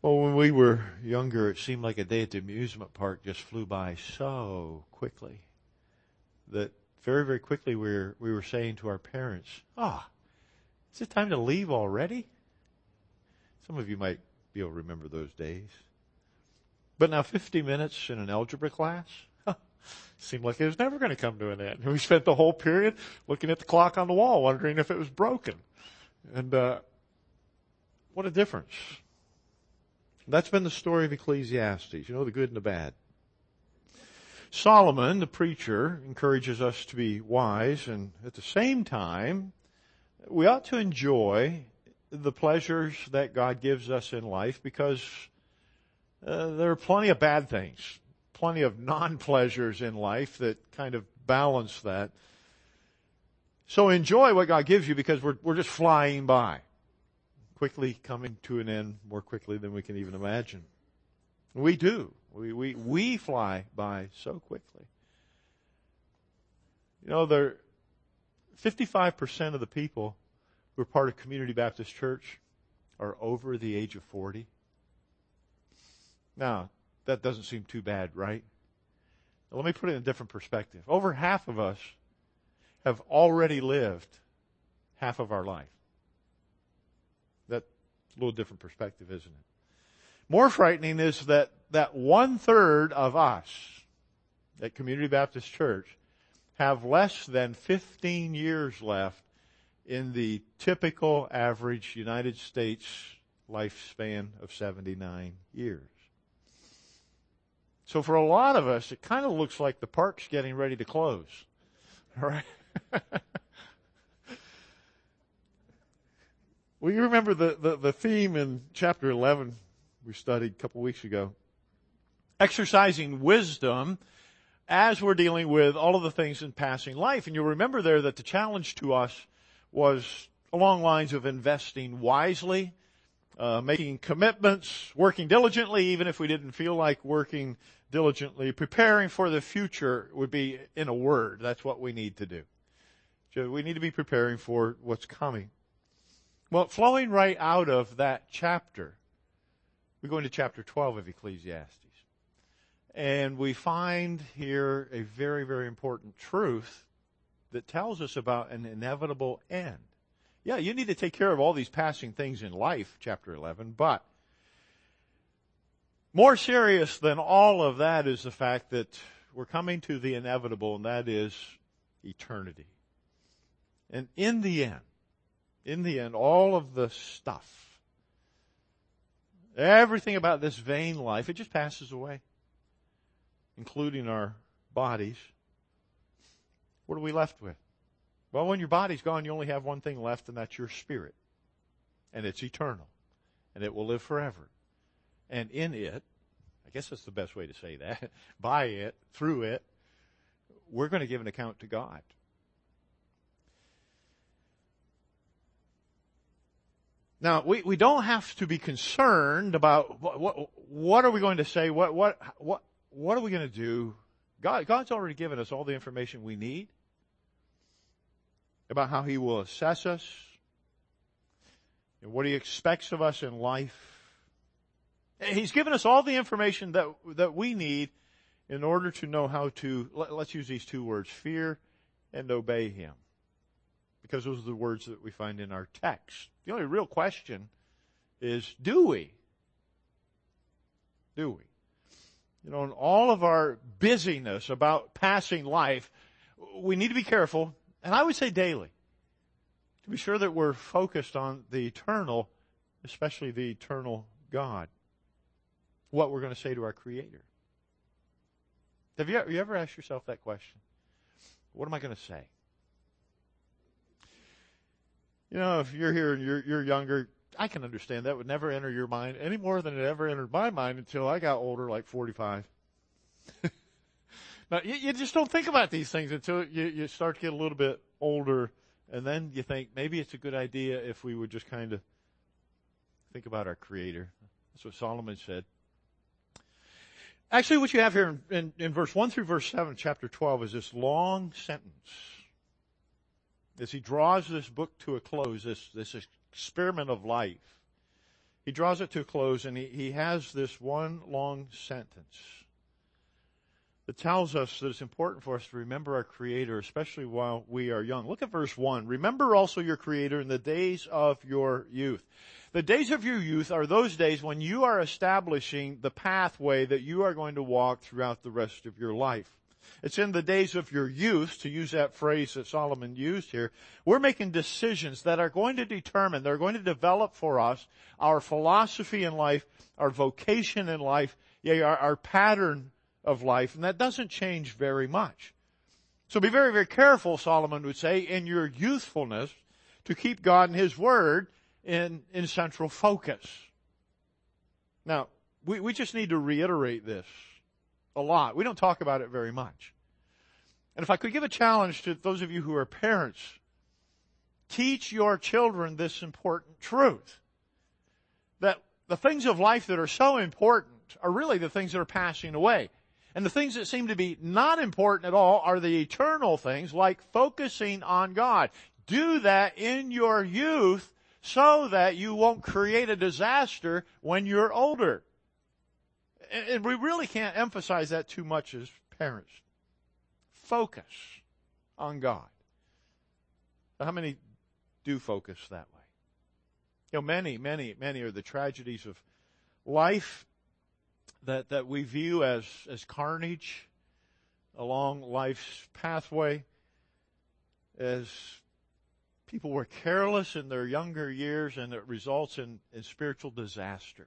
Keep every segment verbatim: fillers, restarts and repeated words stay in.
Well, when we were younger, it seemed like a day at the amusement park just flew by so quickly that very, very quickly we were, we were saying to our parents, ah, is it time to leave already? Some of you might be able to remember those days. But now fifty minutes in an algebra class huh, seemed like it was never going to come to an end. We spent the whole period looking at the clock on the wall, wondering if it was broken. And uh, what a difference. That's been the story of Ecclesiastes, you know, the good and the bad. Solomon, the preacher, encourages us to be wise, and at the same time, we ought to enjoy the pleasures that God gives us in life, because uh, there are plenty of bad things, plenty of non-pleasures in life that kind of balance that. So enjoy what God gives you, because we're, we're just flying by, quickly coming to an end more quickly than we can even imagine. We do. We, we, we fly by so quickly. You know, there, fifty-five percent of the people who are part of Community Baptist Church are over the age of forty. Now, that doesn't seem too bad, right? Now, let me put it in a different perspective. Over half of us have already lived half of our life. That's a little different perspective, isn't it? More frightening is that that one-third of us at Community Baptist Church have less than fifteen years left in the typical average United States lifespan of seventy-nine years. So for a lot of us, it kind of looks like the park's getting ready to close. All right? Well, you remember the, the, the theme in chapter eleven we studied a couple weeks ago. Exercising wisdom as we're dealing with all of the things in passing life. And you'll remember there that the challenge to us was along lines of investing wisely, uh, making commitments, working diligently, even if we didn't feel like working diligently. Preparing for the future would be, in a word, that's what we need to do. So we need to be preparing for what's coming. Well, flowing right out of that chapter, we go into chapter twelve of Ecclesiastes. And we find here a very, very important truth that tells us about an inevitable end. Yeah, you need to take care of all these passing things in life, chapter eleven, but more serious than all of that is the fact that we're coming to the inevitable, and that is eternity. And in the end, in the end, all of the stuff, everything about this vain life, it just passes away, including our bodies. What are we left with? Well, when your body's gone, you only have one thing left, and that's your spirit. And it's eternal. And it will live forever. And in it, I guess that's the best way to say that, by it, through it, we're going to give an account to God. Now, we, we don't have to be concerned about what, what, what are we going to say, what, what, what, what are we going to do. God, God's already given us all the information we need about how He will assess us and what He expects of us in life. He's given us all the information that that we need in order to know how to, let, let's use these two words, fear and obey Him. Because those are the words that we find in our text. The only real question is, do we? Do we? You know, in all of our busyness about passing life, we need to be careful, and I would say daily, to be sure that we're focused on the eternal, especially the eternal God. What we're going to say to our Creator. Have you, have you ever asked yourself that question? What am I going to say? You know, if you're here and you're, you're younger, I can understand that would never enter your mind any more than it ever entered my mind until I got older, like forty-five. Now, you, you just don't think about these things until you, you start to get a little bit older, and then you think maybe it's a good idea if we would just kind of think about our Creator. That's what Solomon said. Actually, what you have here in, in, in verse one through verse seven, chapter twelve, is this long sentence. As he draws this book to a close, this, this experiment of life, he draws it to a close, and he, he has this one long sentence that tells us that it's important for us to remember our Creator, especially while we are young. Look at verse one. Remember also your Creator in the days of your youth. The days of your youth are those days when you are establishing the pathway that you are going to walk throughout the rest of your life. It's in the days of your youth, to use that phrase that Solomon used here. We're making decisions that are going to determine, they're going to develop for us our philosophy in life, our vocation in life, yeah, our, our pattern of life, and that doesn't change very much. So be very, very careful, Solomon would say, in your youthfulness to keep God and His Word in, in central focus. Now, we, we just need to reiterate this a lot. We don't talk about it very much. And if I could give a challenge to those of you who are parents, teach your children this important truth. That the things of life that are so important are really the things that are passing away. And the things that seem to be not important at all are the eternal things, like focusing on God. Do that in your youth so that you won't create a disaster when you're older. And we really can't emphasize that too much as parents. Focus on God. How many do focus that way? You know, many, many, many are the tragedies of life that, that we view as, as carnage along life's pathway, as people were careless in their younger years, and it results in, in spiritual disaster.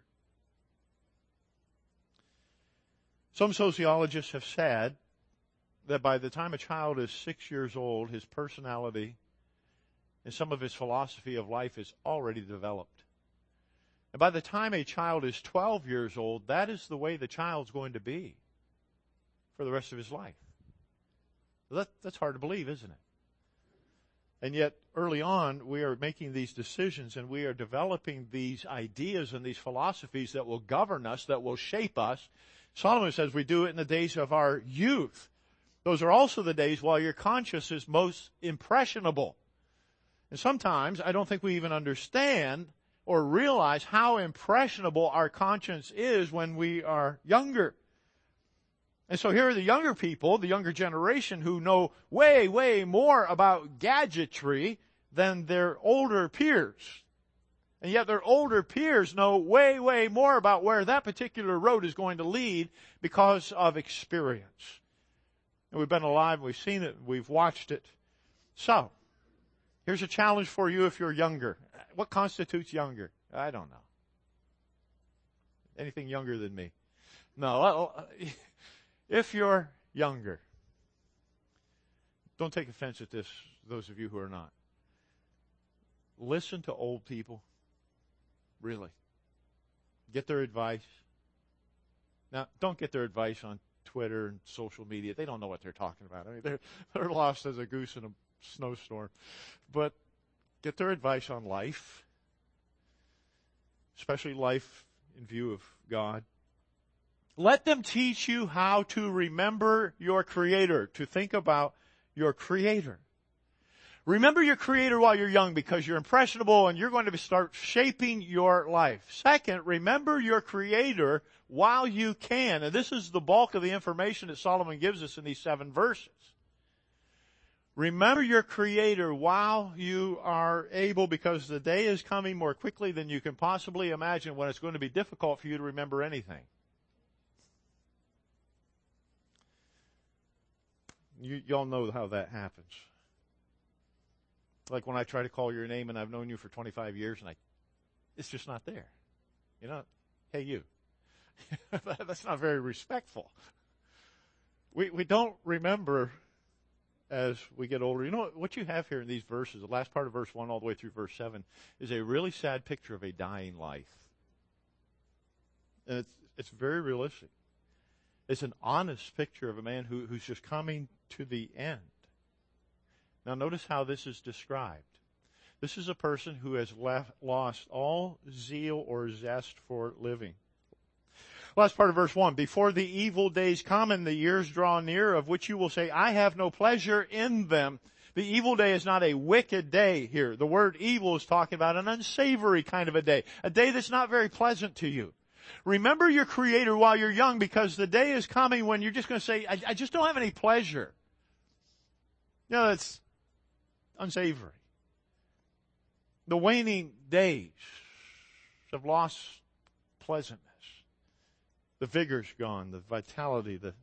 Some sociologists have said that by the time a child is six years old, his personality and some of his philosophy of life is already developed. And by the time a child is twelve years old, that is the way the child's going to be for the rest of his life. That, that's hard to believe, isn't it? And yet, early on, we are making these decisions and we are developing these ideas and these philosophies that will govern us, that will shape us. Solomon says we do it in the days of our youth. Those are also the days while your conscience is most impressionable. And sometimes I don't think we even understand or realize how impressionable our conscience is when we are younger. And so here are the younger people, the younger generation, who know way, way more about gadgetry than their older peers. And yet their older peers know way, way more about where that particular road is going to lead because of experience. And we've been alive, we've seen it, we've watched it. So, here's a challenge for you if you're younger. What constitutes younger? I don't know. Anything younger than me? No. If you're younger, don't take offense at this, those of you who are not. Listen to old people. Really. Get their advice. Now, don't get their advice on Twitter and social media. They don't know what they're talking about. I mean, they're, they're lost as a goose in a snowstorm. But get their advice on life, especially life in view of God. Let them teach you how to remember your Creator, to think about your Creator. Remember your Creator while you're young because you're impressionable and you're going to start shaping your life. Second, remember your Creator while you can. And this is the bulk of the information that Solomon gives us in these seven verses. Remember your Creator while you are able, because the day is coming more quickly than you can possibly imagine when it's going to be difficult for you to remember anything. You, y'all know how that happens. Like when I try to call your name and I've known you for twenty-five years and I, it's just not there. You know, hey you. That's not very respectful. We we don't remember as we get older. You know what, what you have here in these verses, the last part of verse one all the way through verse seven, is a really sad picture of a dying life. And it's it's very realistic. It's an honest picture of a man who, who's just coming to the end. Now notice how this is described. This is a person who has left, lost all zeal or zest for living. Last part of verse one. Before the evil days come and the years draw near, of which you will say, I have no pleasure in them. The evil day is not a wicked day here. The word evil is talking about an unsavory kind of a day. A day that's not very pleasant to you. Remember your Creator while you're young, because the day is coming when you're just going to say, I, I just don't have any pleasure. You know, it's unsavory. The waning days have lost pleasantness. The vigor's gone, the vitality, the...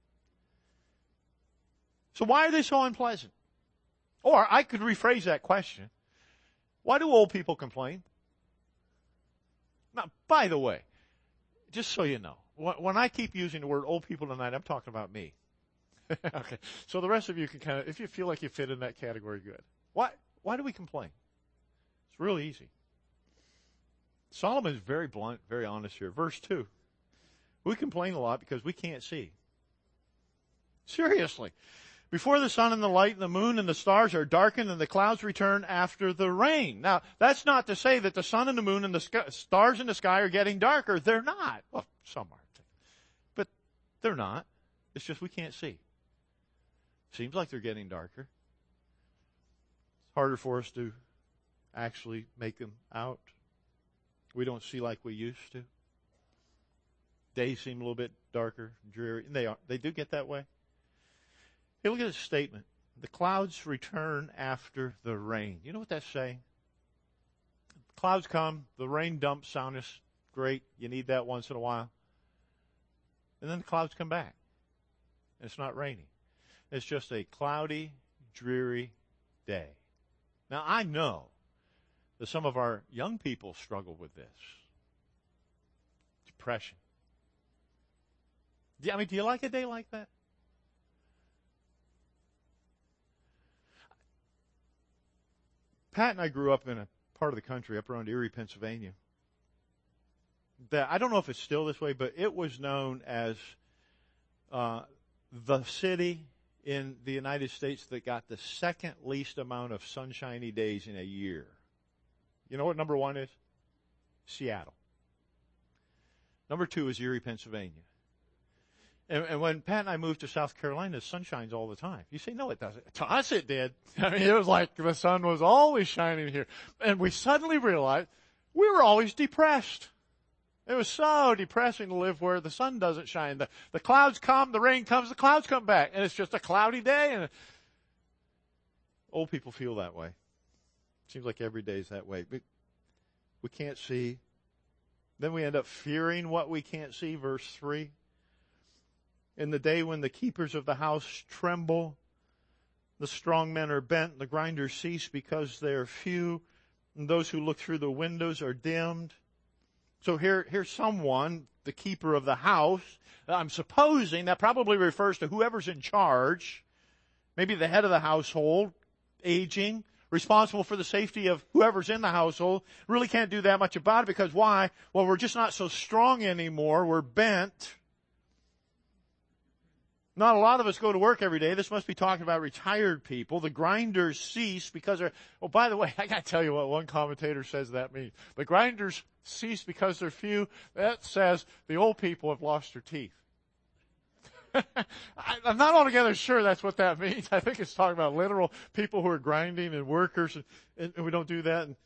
So why are they so unpleasant? Or I could rephrase that question. Why do old people complain? Now, by the way, just so you know, when I keep using the word old people tonight, I'm talking about me. Okay. So the rest of you can kind of, if you feel like you fit in that category, good. Why, why do we complain? It's real easy. Solomon is very blunt, very honest here. Verse two. We complain a lot because we can't see. Seriously. Before the sun and the light and the moon and the stars are darkened and the clouds return after the rain. Now, that's not to say that the sun and the moon and the sky, stars in the sky are getting darker. They're not. Well, some are. But they're not. It's just we can't see. Seems like they're getting darker. It's harder for us to actually make them out. We don't see like we used to. Days seem a little bit darker, dreary. And they are. They do get that way. Hey, look at this statement. The clouds return after the rain. You know what that's saying? The clouds come, the rain dumps, sound is great. You need that once in a while. And then the clouds come back. And it's not raining. It's just a cloudy, dreary day. Now, I know that some of our young people struggle with this. Depression. I mean, do you like a day like that? Pat and I grew up in a part of the country up around Erie, Pennsylvania, that I don't know if it's still this way, but it was known as uh, the city in the United States that got the second least amount of sunshiny days in a year. You know what number one is? Seattle. Number two is Erie, Pennsylvania. And, and when Pat and I moved to South Carolina, the sun shines all the time. You say, no, it doesn't. To us, it did. I mean, it was like the sun was always shining here. And we suddenly realized we were always depressed. It was so depressing to live where the sun doesn't shine. The, the clouds come, the rain comes, the clouds come back. And it's just a cloudy day. And old people feel that way. Seems like every day is that way. We, we can't see. Then we end up fearing what we can't see, verse three. In the day when the keepers of the house tremble, the strong men are bent, the grinders cease because they are few, and those who look through the windows are dimmed. So here, here's someone, the keeper of the house. I'm supposing that probably refers to whoever's in charge, maybe the head of the household, aging, responsible for the safety of whoever's in the household. Really can't do that much about it because why? Well, we're just not so strong anymore. We're bent. Not a lot of us go to work every day. This must be talking about retired people. The grinders cease because they're, oh, by the way, I got to tell you what one commentator says that means. The grinders cease because they're few. That says the old people have lost their teeth. I, I'm not altogether sure that's what that means. I think it's talking about literal people who are grinding and workers, and, and, and we don't do that. And,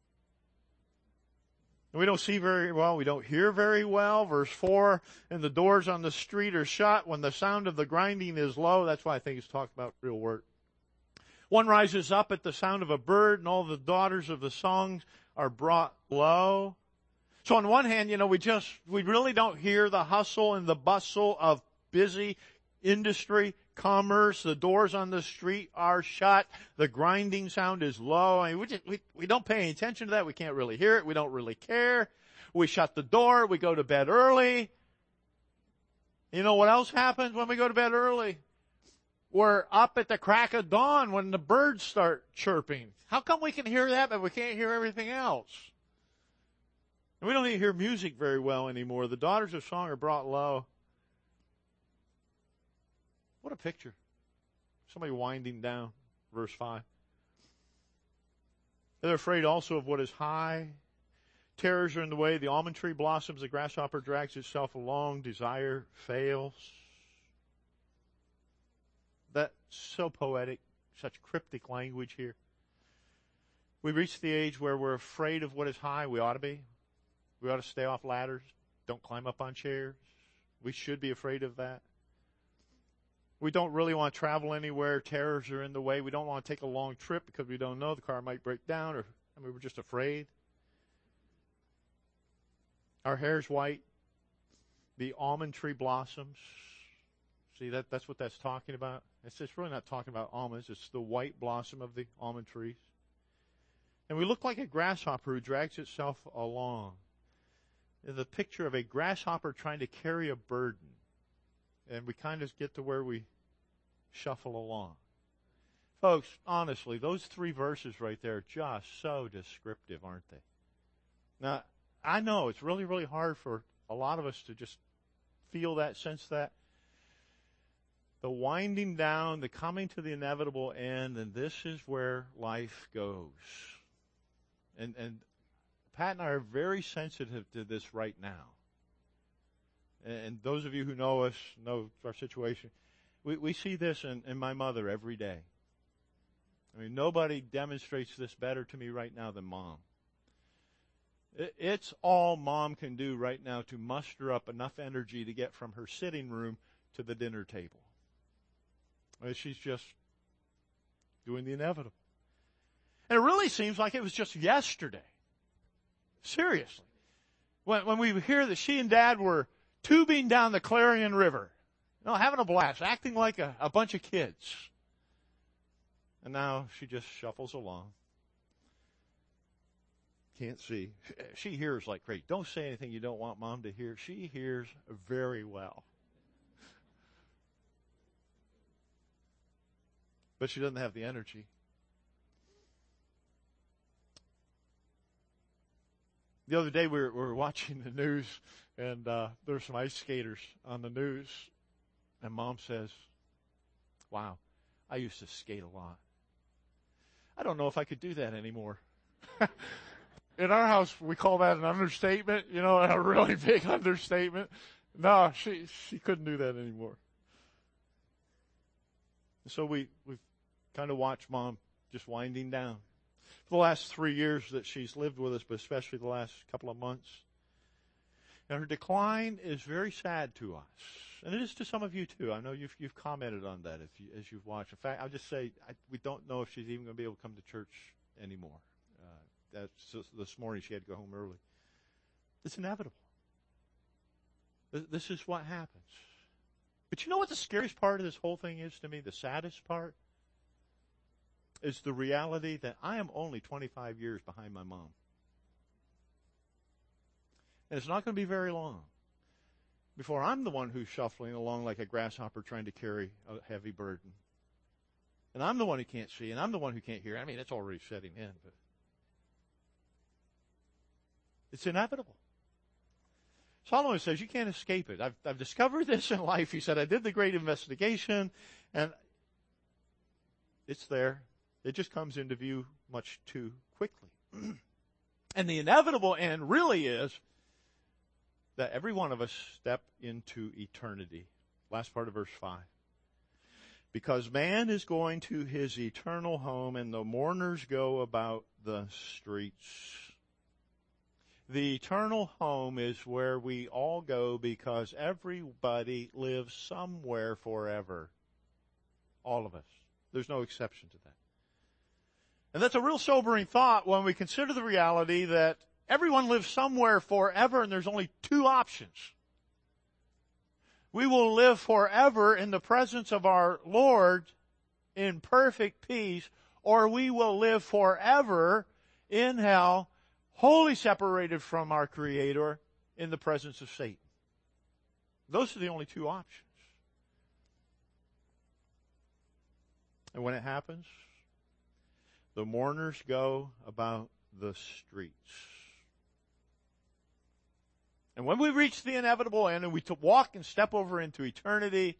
and we don't see very well. We don't hear very well. Verse four, and the doors on the street are shut when the sound of the grinding is low. That's why I think it's talking about real work. One rises up at the sound of a bird, and all the daughters of the songs are brought low. So on one hand, you know, we just, we really don't hear the hustle and the bustle of busy industry, commerce. The doors on the street are shut. The grinding sound is low. I mean, we, just, we, we don't pay any attention to that. We can't really hear it. We don't really care. We shut the door. We go to bed early. You know what else happens when we go to bed early? We're up at the crack of dawn when the birds start chirping. How come we can hear that, but we can't hear everything else? And we don't even hear music very well anymore. The daughters of song are brought low. What a picture. Somebody winding down, verse five. They're afraid also of what is high. Terrors are in the way. The almond tree blossoms. The grasshopper drags itself along. Desire fails. That's so poetic, such cryptic language here. We reach the age where we're afraid of what is high. We ought to be. We ought to stay off ladders. Don't climb up on chairs. We should be afraid of that. We don't really want to travel anywhere. Terrors are in the way. We don't want to take a long trip because we don't know. The car might break down, or I mean, we're just afraid. Our hair's white. The almond tree blossoms. See, that that's what that's talking about. It's just really not talking about almonds. It's the white blossom of the almond trees. And we look like a grasshopper who drags itself along. The picture of a grasshopper trying to carry a burden. And we kind of get to where we shuffle along. Folks, honestly, those three verses right there are just so descriptive, aren't they? Now, I know it's really, really hard for a lot of us to just feel that, sense that. The winding down, the coming to the inevitable end, and this is where life goes. And, and Pat and I are very sensitive to this right now. And those of you who know us, know our situation, we, we see this in, in my mother every day. I mean, nobody demonstrates this better to me right now than Mom. It, it's all Mom can do right now to muster up enough energy to get from her sitting room to the dinner table. I mean, she's just doing the inevitable. And it really seems like it was just yesterday. Seriously. When, when we hear that she and Dad were tubing down the Clarion River, you know, having a blast, acting like a, a bunch of kids. And now she just shuffles along. Can't see. She hears like great. Don't say anything you don't want Mom to hear. She hears very well. But she doesn't have the energy. The other day we were, we were watching the news, and uh, there were some ice skaters on the news, and Mom says, wow, I used to skate a lot. I don't know if I could do that anymore. In our house, we call that an understatement, you know, a really big understatement. No, she she couldn't do that anymore. So we, we've kind of watched Mom just winding down. For the last three years that she's lived with us, but especially the last couple of months. And her decline is very sad to us. And it is to some of you too. I know you've, you've commented on that if you, as you've watched. In fact, I'll just say I, we don't know if she's even going to be able to come to church anymore. Uh, that's just, this morning she had to go home early. It's inevitable. This, this is what happens. But you know what the scariest part of this whole thing is to me? The saddest part? Is the reality that I am only twenty-five years behind my mom. And it's not going to be very long before I'm the one who's shuffling along like a grasshopper trying to carry a heavy burden. And I'm the one who can't see, and I'm the one who can't hear. I mean, it's already setting in, but it's inevitable. Solomon says you can't escape it. I've, I've discovered this in life. He said, I did the great investigation, and it's there. It just comes into view much too quickly. And the inevitable end really is that every one of us step into eternity. Last part of verse five. Because man is going to his eternal home, and the mourners go about the streets. The eternal home is where we all go because everybody lives somewhere forever. All of us. There's no exception to that. And that's a real sobering thought when we consider the reality that everyone lives somewhere forever, and there's only two options. We will live forever in the presence of our Lord in perfect peace, or we will live forever in hell, wholly separated from our Creator in the presence of Satan. Those are the only two options. And when it happens, the mourners go about the streets. And when we reach the inevitable end and we to walk and step over into eternity,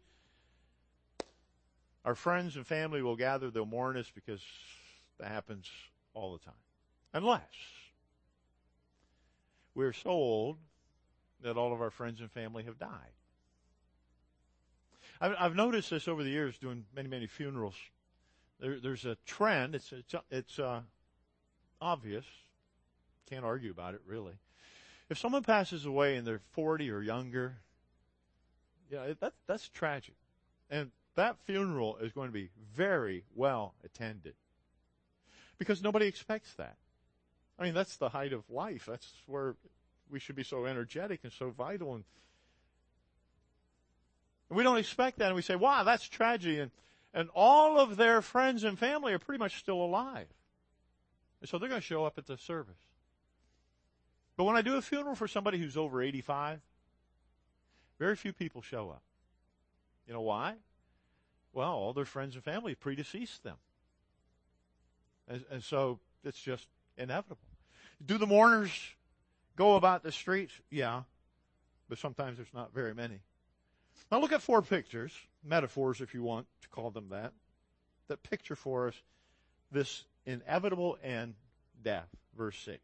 our friends and family will gather, they'll mourn us because that happens all the time. Unless we're so old that all of our friends and family have died. I've, I've noticed this over the years doing many, many funerals, There, there's a trend. It's it's it's uh, obvious. Can't argue about it, really. If someone passes away and they're forty or younger, yeah, that that's tragic, and that funeral is going to be very well attended because nobody expects that. I mean, that's the height of life. That's where we should be so energetic and so vital, and, and we don't expect that, and we say, "Wow, that's tragedy," and and all of their friends and family are pretty much still alive, and so they're going to show up at the service. But when I do a funeral for somebody who's over eighty-five, very few people show up. You know why? Well, all their friends and family predeceased them. And, and so it's just inevitable. Do the mourners go about the streets? Yeah. But sometimes there's not very many. Now look at four pictures, metaphors if you want to call them that, that picture for us this inevitable end, death. Verse six.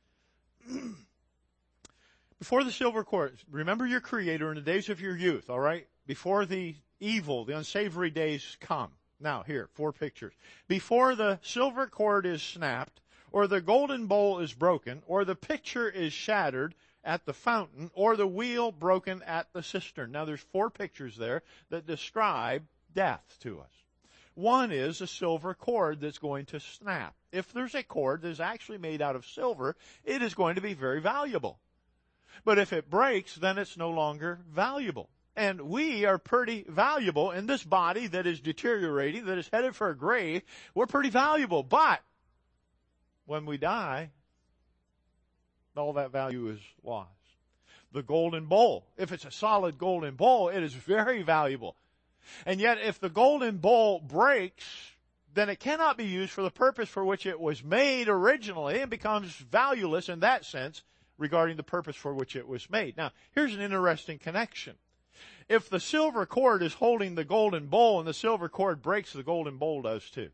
Before the silver cord, remember your Creator in the days of your youth, all right? Before the evil, the unsavory days come. Now, here, four pictures. Before the silver cord is snapped, or the golden bowl is broken, or the pitcher is shattered at the fountain, or the wheel broken at the cistern. Now, there's four pictures there that describe death to us. One is a silver cord that's going to snap. If there's a cord that is actually made out of silver, it is going to be very valuable. But if it breaks, then it's no longer valuable. And we are pretty valuable in this body that is deteriorating, that is headed for a grave. We're pretty valuable. But when we die, all that value is lost. The golden bowl, if it's a solid golden bowl, it is very valuable. And yet if the golden bowl breaks, then it cannot be used for the purpose for which it was made originally and becomes valueless in that sense regarding the purpose for which it was made. Now, here's an interesting connection. If the silver cord is holding the golden bowl and the silver cord breaks, the golden bowl does too.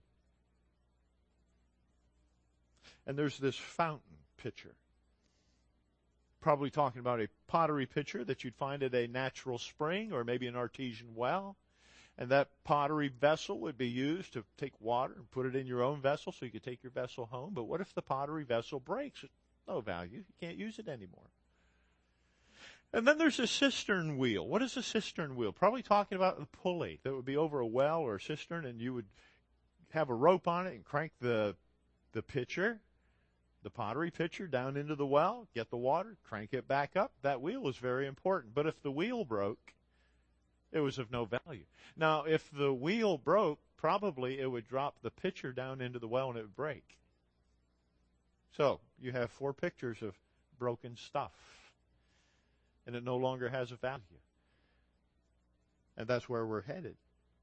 And there's this fountain pitcher. Probably talking about a pottery pitcher that you'd find at a natural spring or maybe an artesian well. And that pottery vessel would be used to take water and put it in your own vessel so you could take your vessel home. But what if the pottery vessel breaks? It's no value. You can't use it anymore. And then there's a cistern wheel. What is a cistern wheel? Probably talking about a pulley that would be over a well or a cistern, and you would have a rope on it and crank the the pitcher, the pottery pitcher, down into the well, get the water, crank it back up. That wheel was very important. But if the wheel broke, it was of no value. Now, if the wheel broke, probably it would drop the pitcher down into the well and it would break. So, you have four pictures of broken stuff. And it no longer has a value. And that's where we're headed.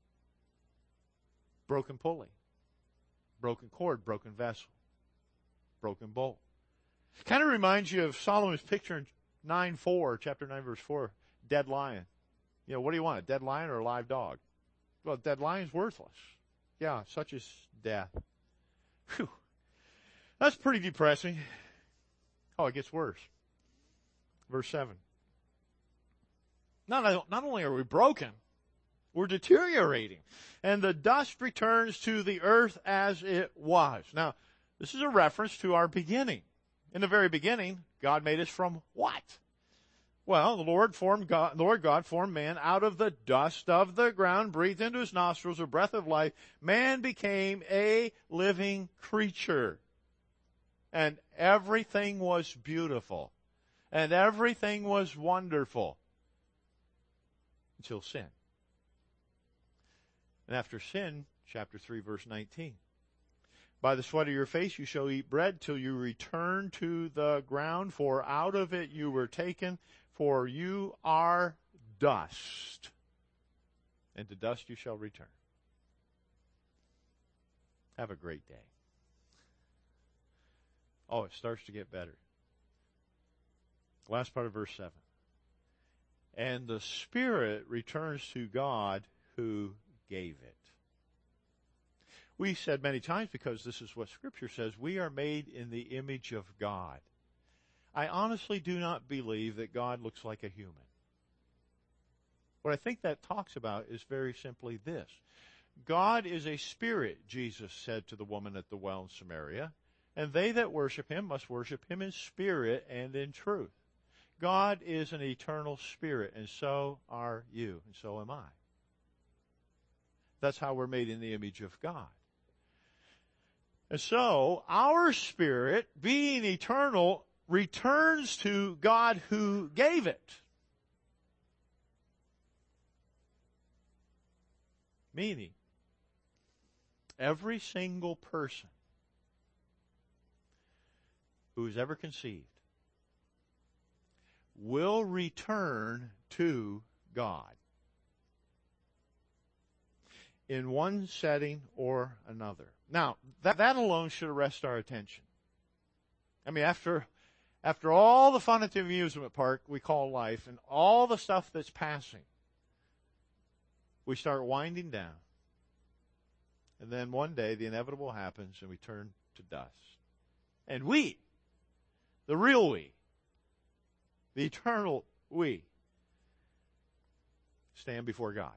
Broken pulley. Broken cord, broken vessel. Broken bowl. Kind of reminds you of Solomon's picture in nine four, chapter nine, verse four, dead lion. You know, what do you want, a dead lion or a live dog? Well, a dead lion's worthless. Yeah, such is death. Whew. That's pretty depressing. Oh, it gets worse. Verse seven. Not, not only are we broken, we're deteriorating. And the dust returns to the earth as it was. Now, this is a reference to our beginning. In the very beginning, God made us from what? Well, the Lord formed God, the Lord God formed man out of the dust of the ground, breathed into his nostrils a breath of life. Man became a living creature. And everything was beautiful. And everything was wonderful. Until sin. And after sin, chapter three, verse nineteen. By the sweat of your face you shall eat bread till you return to the ground, for out of it you were taken, for you are dust. And to dust you shall return. Have a great day. Oh, it starts to get better. Last part of verse seven. And the Spirit returns to God who gave it. We said many times, because this is what Scripture says, we are made in the image of God. I honestly do not believe that God looks like a human. What I think that talks about is very simply this. God is a spirit, Jesus said to the woman at the well in Samaria, and they that worship him must worship him in spirit and in truth. God is an eternal spirit, and so are you, and so am I. That's how we're made in the image of God. And so, our spirit, being eternal, returns to God who gave it. Meaning, every single person who is ever conceived will return to God in one setting or another. Now, that, that alone should arrest our attention. I mean, after, after all the fun at the amusement park we call life and all the stuff that's passing, we start winding down. And then one day the inevitable happens and we turn to dust. And we, the real we, the eternal we, stand before God.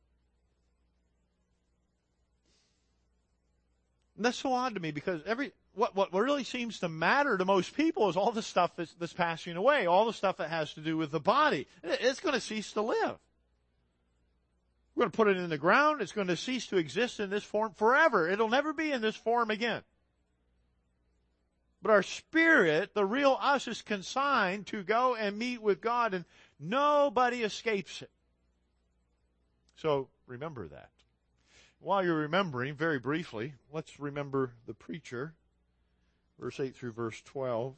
And that's so odd to me because every what, what really seems to matter to most people is all the stuff that's, that's passing away, all the stuff that has to do with the body. It's going to cease to live. We're going to put it in the ground. It's going to cease to exist in this form forever. It'll never be in this form again. But our spirit, the real us, is consigned to go and meet with God, and nobody escapes it. So remember that. While you're remembering, very briefly, let's remember the preacher, verse eight through verse twelve.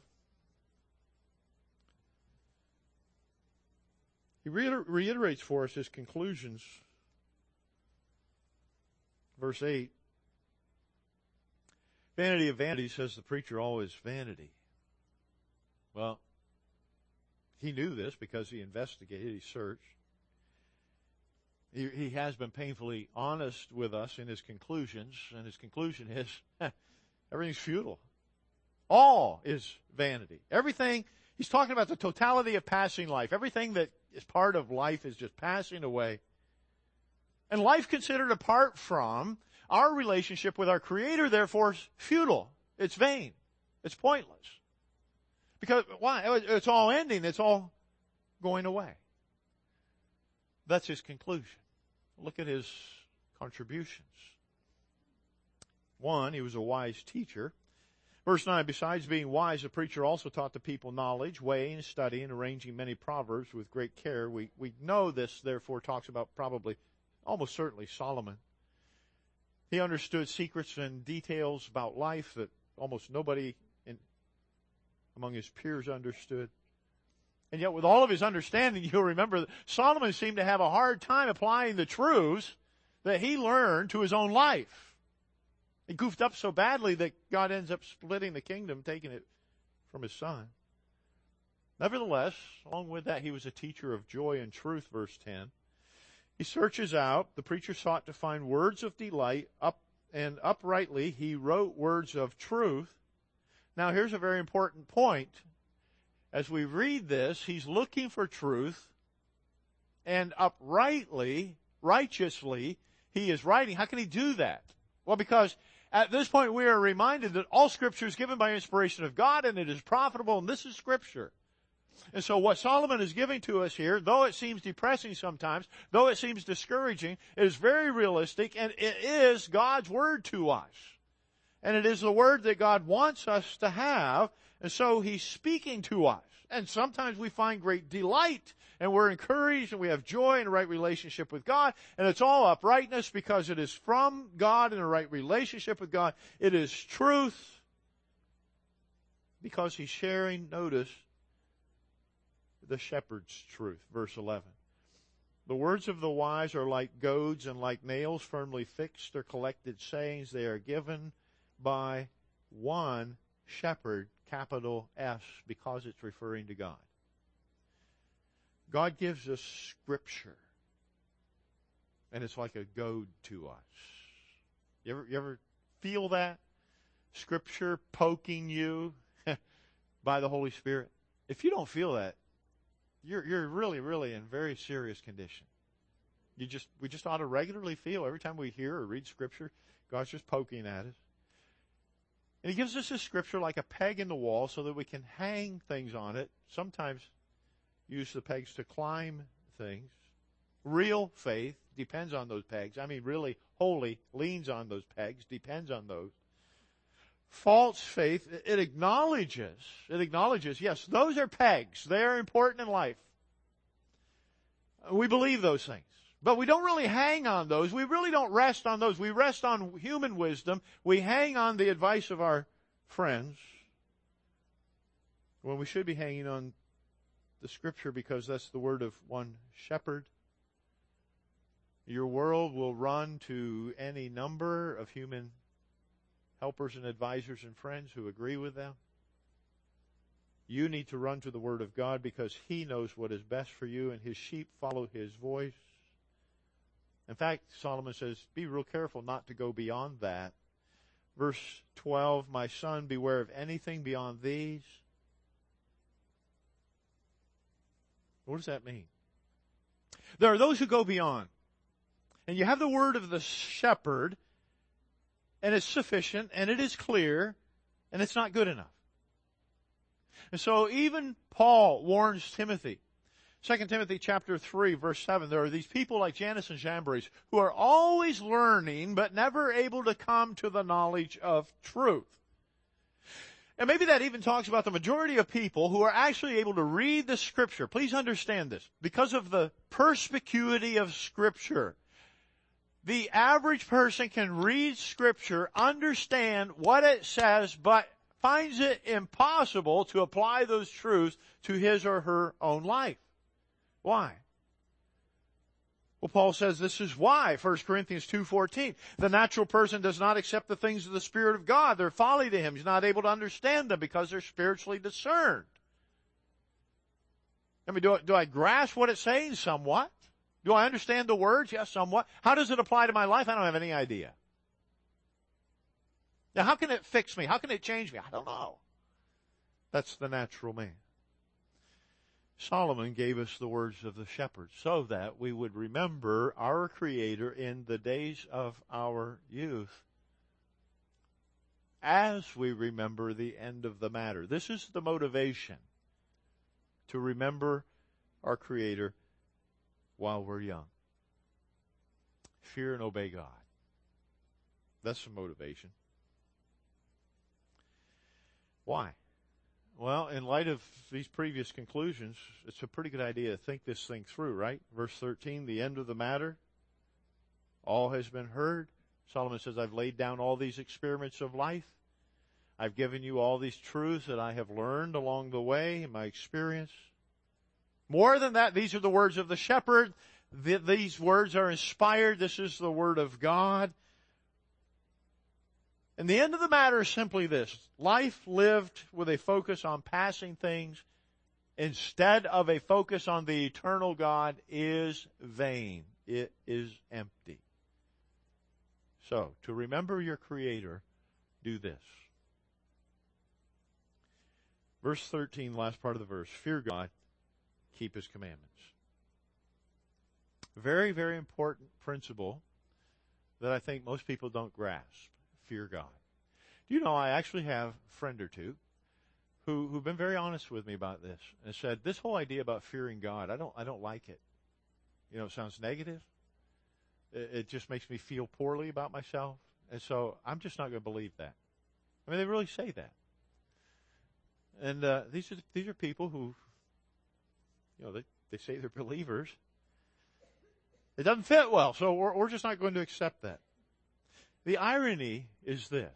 He reiterates for us his conclusions. Verse eight. Vanity of vanity, says the preacher, always vanity. Well, he knew this because he investigated, he searched. He, he has been painfully honest with us in his conclusions, and his conclusion is, everything's futile. All is vanity. Everything, he's talking about the totality of passing life. Everything that is part of life is just passing away. And life considered apart from our relationship with our Creator, therefore, is futile. It's vain. It's pointless. Because, why? It's all ending. It's all going away. That's his conclusion. Look at his contributions. One, he was a wise teacher. Verse nine, besides being wise, the preacher also taught the people knowledge, weighing, studying, arranging many proverbs with great care. We, we know this, therefore, talks about probably, almost certainly, Solomon. He understood secrets and details about life that almost nobody in, among his peers understood. And yet with all of his understanding, you'll remember that Solomon seemed to have a hard time applying the truths that he learned to his own life. He goofed up so badly that God ends up splitting the kingdom, taking it from his son. Nevertheless, along with that, he was a teacher of joy and truth, verse ten. He searches out, the preacher sought to find words of delight, up and uprightly he wrote words of truth. Now here's a very important point. As we read this, he's looking for truth, and uprightly, righteously, he is writing. How can he do that? Well, because at this point we are reminded that all Scripture is given by inspiration of God, and it is profitable, and this is Scripture. And so what Solomon is giving to us here, though it seems depressing sometimes, though it seems discouraging, it is very realistic, and it is God's Word to us. And it is the Word that God wants us to have, and so He's speaking to us. And sometimes we find great delight, and we're encouraged, and we have joy and a right relationship with God, and it's all uprightness because it is from God and a right relationship with God. It is truth because He's sharing, notice, the shepherd's truth. Verse eleven. The words of the wise are like goads and like nails firmly fixed. They're collected sayings. They are given by one shepherd, capital S, because it's referring to God. God gives us Scripture, and it's like a goad to us. You ever, you ever feel that? Scripture poking you by the Holy Spirit? If you don't feel that, You're, you're really, really in very serious condition. You just we just ought to regularly feel every time we hear or read Scripture, God's just poking at us. And He gives us this Scripture like a peg in the wall so that we can hang things on it. Sometimes use the pegs to climb things. Real faith depends on those pegs. I mean, really, holy leans on those pegs, depends on those. False faith, it acknowledges, it acknowledges, yes, those are pegs. They are important in life. We believe those things. But we don't really hang on those. We really don't rest on those. We rest on human wisdom. We hang on the advice of our friends when we should be hanging on the Scripture, because that's the word of one shepherd. Your world will run to any number of human helpers and advisors and friends who agree with them. You need to run to the Word of God because He knows what is best for you, and His sheep follow His voice. In fact, Solomon says, be real careful not to go beyond that. Verse twelve, my son, beware of anything beyond these. What does that mean? There are those who go beyond. And you have the word of the shepherd, and it's sufficient, and it is clear, and it's not good enough. And so even Paul warns Timothy. Second Timothy chapter three, verse seven, there are these people like Jannes and Jambres who are always learning but never able to come to the knowledge of truth. And maybe that even talks about the majority of people who are actually able to read the Scripture. Please understand this. Because of the perspicuity of Scripture, the average person can read Scripture, understand what it says, but finds it impossible to apply those truths to his or her own life. Why? Well, Paul says this is why. First Corinthians two fourteen. The natural person does not accept the things of the Spirit of God. They're folly to him. He's not able to understand them because they're spiritually discerned. I mean, do I, do I grasp what it's saying? Somewhat. Do I understand the words? Yes, somewhat. How does it apply to my life? I don't have any idea. Now, how can it fix me? How can it change me? I don't know. That's the natural man. Solomon gave us the words of the shepherd so that we would remember our Creator in the days of our youth as we remember the end of the matter. This is the motivation, to remember our Creator while we're young. Fear and obey God. That's the motivation. Why? Well, in light of these previous conclusions, it's a pretty good idea to think this thing through, right? Verse thirteen, the end of the matter, all has been heard. Solomon says, I've laid down all these experiments of life. I've given you all these truths that I have learned along the way in my experience. More than that, these are the words of the shepherd. These words are inspired. This is the word of God. And the end of the matter is simply this. Life lived with a focus on passing things instead of a focus on the eternal God is vain. It is empty. So, to remember your Creator, do this. Verse thirteen, last part of the verse. Fear God, keep His commandments. Very, very important principle that I think most people don't grasp. Fear God. Do you know, I actually have a friend or two who, who've been very honest with me about this and said, this whole idea about fearing God, I don't, I don't like it. You know, it sounds negative. It, it just makes me feel poorly about myself. And so I'm just not going to believe that. I mean, they really say that. And uh, these are these are people who, you know, they, they say they're believers. It doesn't fit well, so we're, we're just not going to accept that. The irony is this.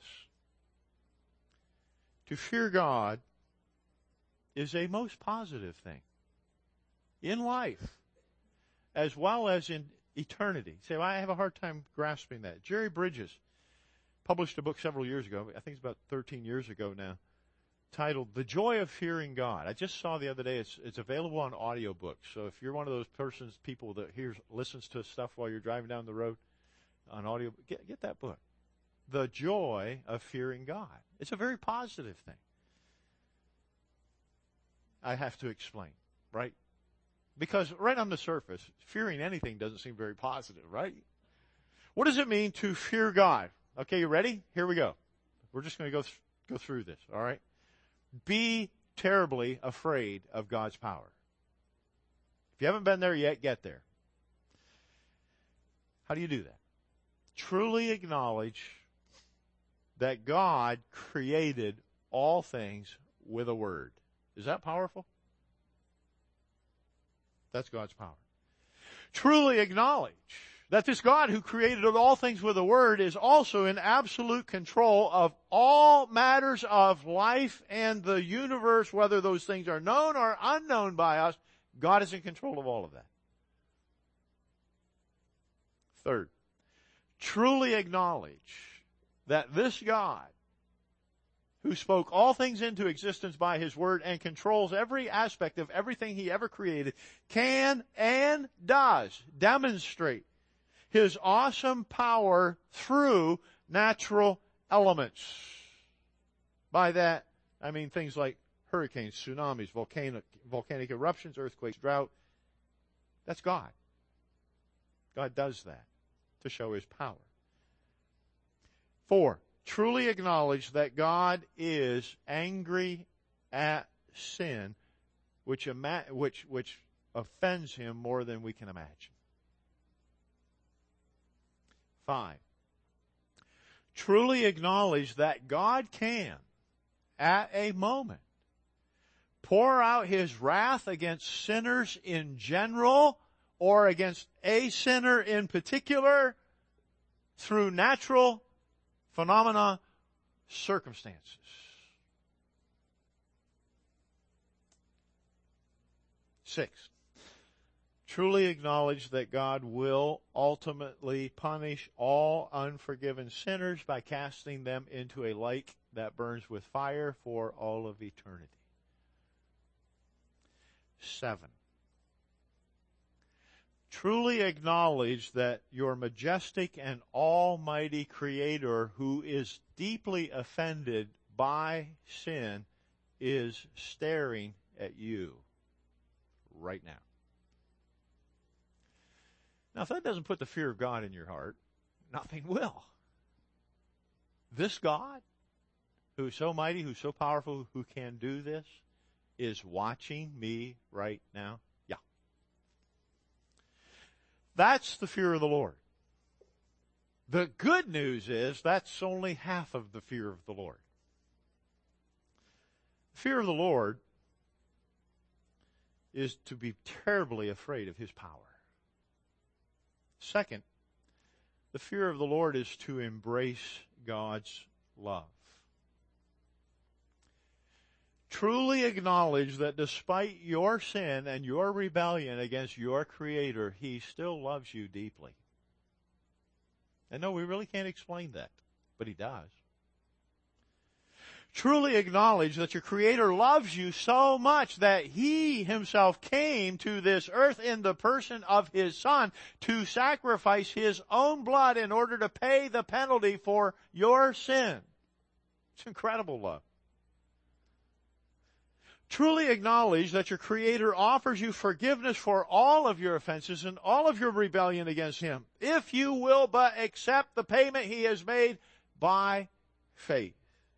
To fear God is a most positive thing in life as well as in eternity. You say, well, I have a hard time grasping that. Jerry Bridges published a book several years ago, I think it's about thirteen years ago now, titled The Joy of Fearing God. I just saw the other day it's, it's available on audiobook. So if you're one of those persons, people that hears, listens to stuff while you're driving down the road, on audio, get, get that book. The Joy of Fearing God. It's a very positive thing. I have to explain, right? Because right on the surface, fearing anything doesn't seem very positive, right? What does it mean to fear God? Okay, you ready? Here we go. We're just going to go th- go through this, all right? Be terribly afraid of God's power. If you haven't been there yet, get there. How do you do that? Truly acknowledge that God created all things with a word. Is that powerful? That's God's power. Truly acknowledge that this God who created all things with a word is also in absolute control of all matters of life and the universe, whether those things are known or unknown by us. God is in control of all of that. Third, truly acknowledge that this God who spoke all things into existence by His Word and controls every aspect of everything He ever created, can and does demonstrate His awesome power through natural elements. By that, I mean things like hurricanes, tsunamis, volcanic, volcanic eruptions, earthquakes, drought. That's God. God does that to show His power. Four, truly acknowledge that God is angry at sin, which, ima- which, which offends Him more than we can imagine. Five, truly acknowledge that God can, at a moment, pour out His wrath against sinners in general or against a sinner in particular through natural phenomena, circumstances. Six, truly acknowledge that God will ultimately punish all unforgiven sinners by casting them into a lake that burns with fire for all of eternity. Seven, truly acknowledge that your majestic and almighty Creator, who is deeply offended by sin, is staring at you right now. Now, if that doesn't put the fear of God in your heart, nothing will. This God, who is so mighty, who's so powerful, who can do this, is watching me right now. Yeah. That's the fear of the Lord. The good news is that's only half of the fear of the Lord. The fear of the Lord is to be terribly afraid of His power. Second, the fear of the Lord is to embrace God's love. Truly acknowledge that despite your sin and your rebellion against your Creator, He still loves you deeply. And no, we really can't explain that, but He does. Truly acknowledge that your Creator loves you so much that He Himself came to this earth in the person of His Son to sacrifice His own blood in order to pay the penalty for your sin. It's incredible love. Truly acknowledge that your Creator offers you forgiveness for all of your offenses and all of your rebellion against Him, if you will but accept the payment He has made by faith.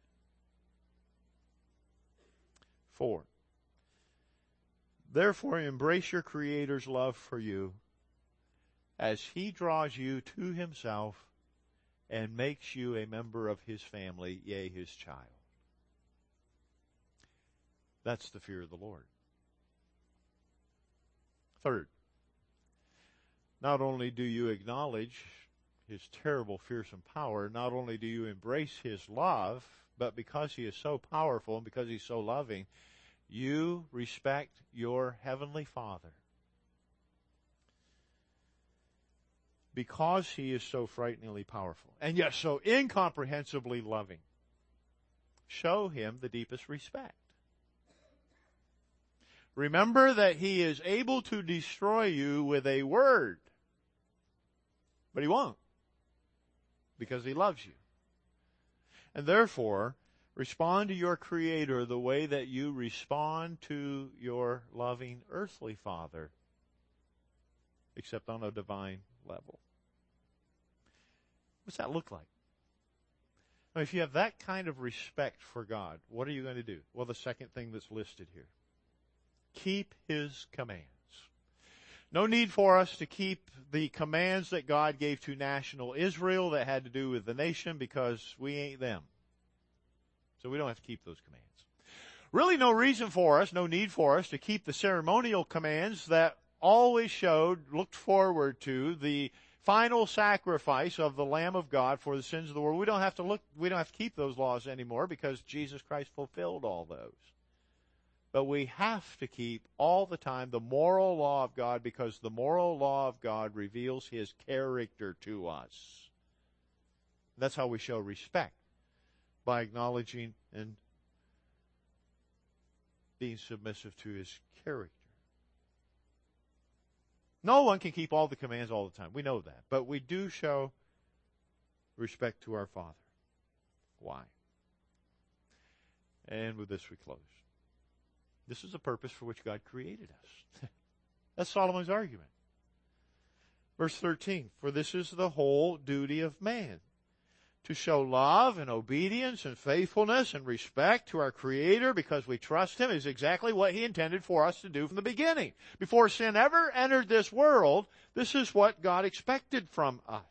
Four, therefore embrace your Creator's love for you as He draws you to Himself and makes you a member of His family, yea, His child. That's the fear of the Lord. Third, not only do you acknowledge His terrible, fearsome power, not only do you embrace His love, but because He is so powerful and because He's so loving, you respect your Heavenly Father. Because He is so frighteningly powerful and yet so incomprehensibly loving, show Him the deepest respect. Remember that He is able to destroy you with a word, but He won't, because He loves you. And therefore, respond to your Creator the way that you respond to your loving earthly Father except on a divine level. What's that look like? Now, if you have that kind of respect for God, what are you going to do? Well, the second thing that's listed here. Keep His commands. No need for us to keep the commands that God gave to national Israel that had to do with the nation, because we ain't them. So we don't have to keep those commands. Really no reason for us, no need for us to keep the ceremonial commands that always showed, looked forward to the final sacrifice of the Lamb of God for the sins of the world. We don't have to look, we don't have to keep those laws anymore because Jesus Christ fulfilled all those. But we have to keep all the time the moral law of God, because the moral law of God reveals His character to us. That's how we show respect, by acknowledging and being submissive to His character. No one can keep all the commands all the time. We know that. But we do show respect to our Father. Why? And with this we close. This is the purpose for which God created us. That's Solomon's argument. Verse thirteen, for this is the whole duty of man, to show love and obedience and faithfulness and respect to our Creator because we trust Him, is exactly what He intended for us to do from the beginning. Before sin ever entered this world, this is what God expected from us.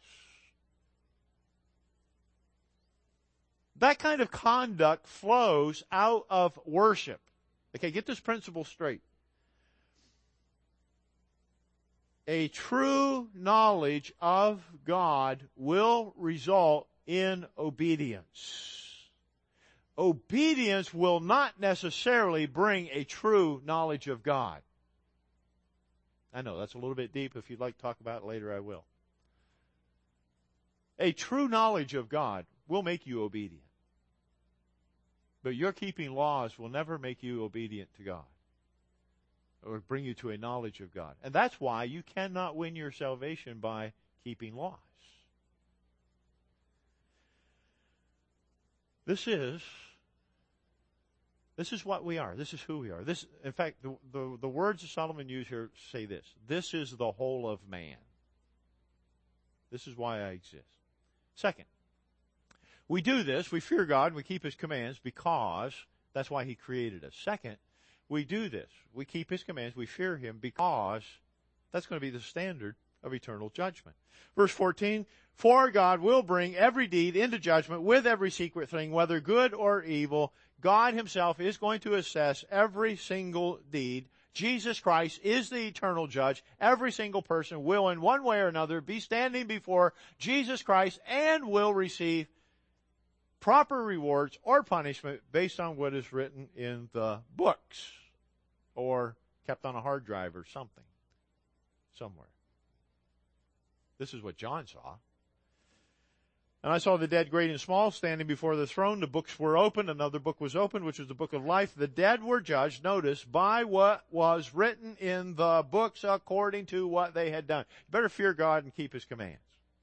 That kind of conduct flows out of worship. Okay, get this principle straight. A true knowledge of God will result in obedience. Obedience will not necessarily bring a true knowledge of God. I know that's a little bit deep. If you'd like to talk about it later, I will. A true knowledge of God will make you obedient. But your keeping laws will never make you obedient to God or bring you to a knowledge of God. And that's why you cannot win your salvation by keeping laws. This is this is what we are. This is who we are. This, in fact, the, the, the words that Solomon used here say this. This is the whole of man. This is why I exist. Second, we do this, we fear God, and we keep His commands because that's why He created us. Second, we do this, we keep His commands, we fear Him because that's going to be the standard of eternal judgment. Verse fourteen, for God will bring every deed into judgment with every secret thing, whether good or evil. God Himself is going to assess every single deed. Jesus Christ is the eternal judge. Every single person will in one way or another be standing before Jesus Christ and will receive proper rewards or punishment based on what is written in the books or kept on a hard drive or something somewhere. This is what John saw. And I saw the dead, great and small, standing before the throne. The books were opened. Another book was opened, which was the book of life. The dead were judged, notice, by what was written in the books according to what they had done. You better fear God and keep His commands.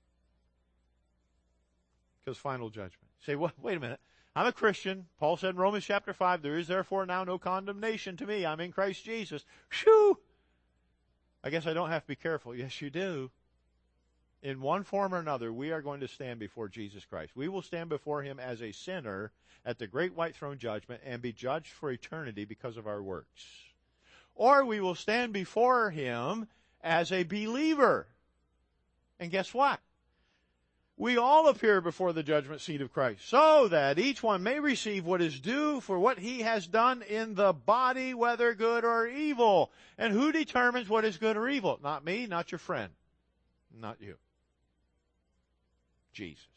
Because final judgment. You say, well, wait a minute. I'm a Christian. Paul said in Romans chapter five, there is therefore now no condemnation to me. I'm in Christ Jesus. Shoo! I guess I don't have to be careful. Yes, you do. In one form or another, we are going to stand before Jesus Christ. We will stand before Him as a sinner at the great white throne judgment and be judged for eternity because of our works. Or we will stand before Him as a believer. And guess what? We all appear before the judgment seat of Christ, so that each one may receive what is due for what he has done in the body, whether good or evil. And who determines what is good or evil? Not me, not your friend, not you. Jesus.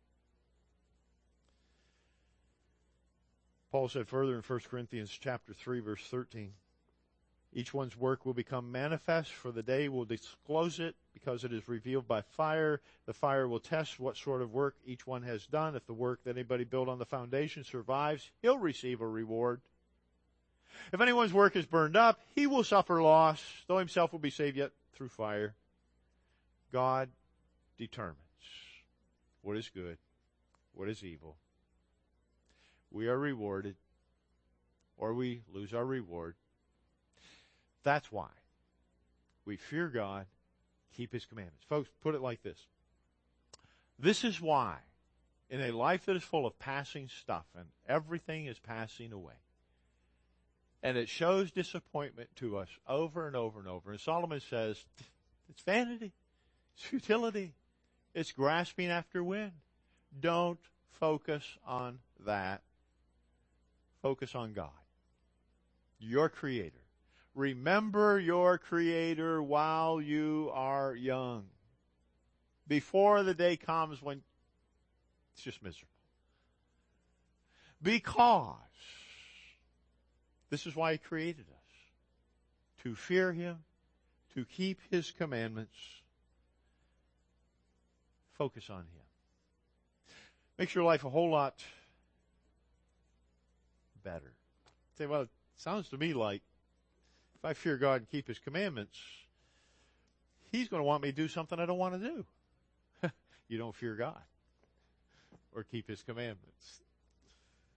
Paul said further in First Corinthians chapter three, verse thirteen, each one's work will become manifest, for the day will disclose it, because it is revealed by fire. The fire will test what sort of work each one has done. If the work that anybody built on the foundation survives, he'll receive a reward. If anyone's work is burned up, he will suffer loss, though himself will be saved yet through fire. God determines what is good, what is evil. We are rewarded, or we lose our reward. That's why we fear God keep his commandments. Folks, put it like this. This is why, in a life that is full of passing stuff and everything is passing away, and it shows disappointment to us over and over and over. And Solomon says, it's vanity. It's futility. It's grasping after wind. Don't focus on that. Focus on God, your Creator. Remember your Creator while you are young, before the day comes when it's just miserable. Because this is why He created us, to fear Him, to keep His commandments. Focus on Him. Makes your life a whole lot better. Say, well, it sounds to me like if I fear God and keep His commandments, He's going to want me to do something I don't want to do. You don't fear God or keep His commandments.